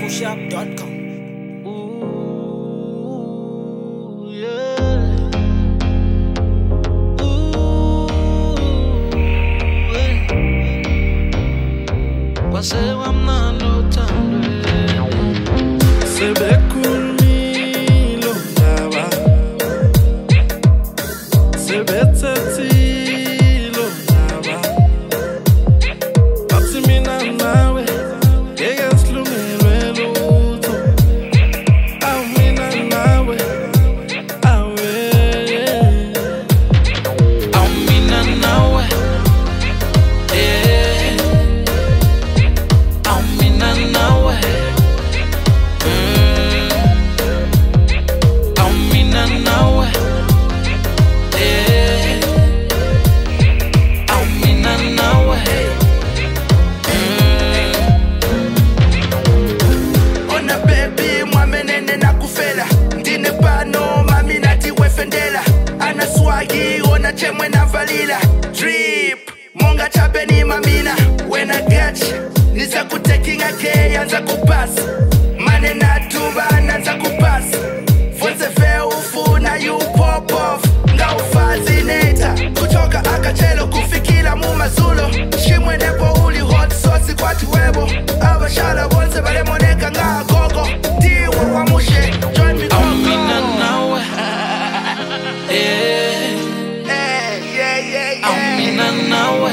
zpush-up.com. Wasewa mnando tandwe Sebekulmilo ndaba Sebethathilo ndaba Bathi mina nawe ngeke silungelwe lutho Awu mina nawe awe Awu mina nawe Awu mina nawe Awu mina nawe Awu mina nawe Ona baby mwamenene nakufela ndine pano mami nati wefendela ana swagi ona chemwe navalila drip monga chapeni mamina when I got you niza kutekinga ke yanza kupasa mane natumba nanza kupasa fonse fe ufuna you pop off nga ufazineta kutoka akachelo kufikila mumazulo shimwe nepo uli hot sauce kwati webo abashala bonse balemoneka nga gogo diwe wamushe join me Awu mina nawe Awu mina nawe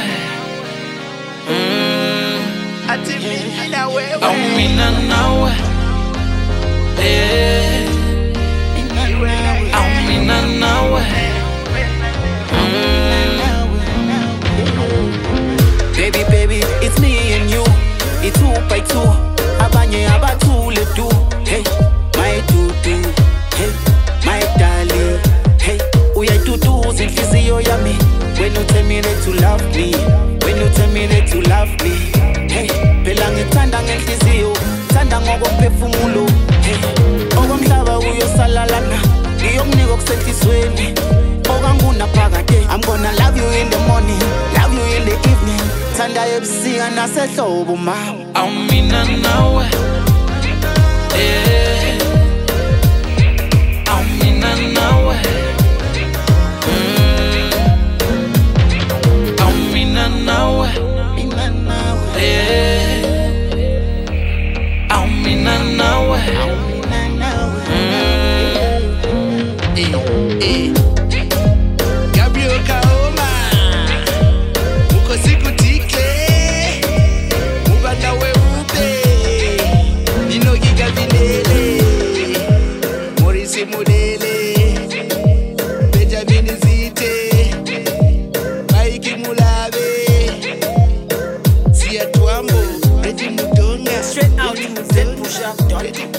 ati mimi na wewe Awu mina nawe Awu mina nawe Baby, it's me and you. It's 2 by 2. Abanye abathule do. Hey, my dudu. Hey, my darling. Hey, uyayiduduza inhliziyo yami. When you tell me that you love me. When you tell me that you love me. Hey, phela ngithanda ngenhliziyo. Thanda ngokomphefumulo. Hey, okomhlaba uyosalalana. Ngiyokunika okusenhlizweni. Okanguna phakade. I'm gonna love you in the morning. Love you in the evening. Thanda ebusika nasehlobo mama. Awu mina nawe Awu mina nawe Awu mina nawe Awu mina nawe Gabriel Kaoma Mukosi kutikle Mubanda we ube Ninogi Gavinele Morisi Mudele Benjamin Zite Maiki Mulabe Sia Tuambo Reji Mudonga Straight out to zpush-up.com.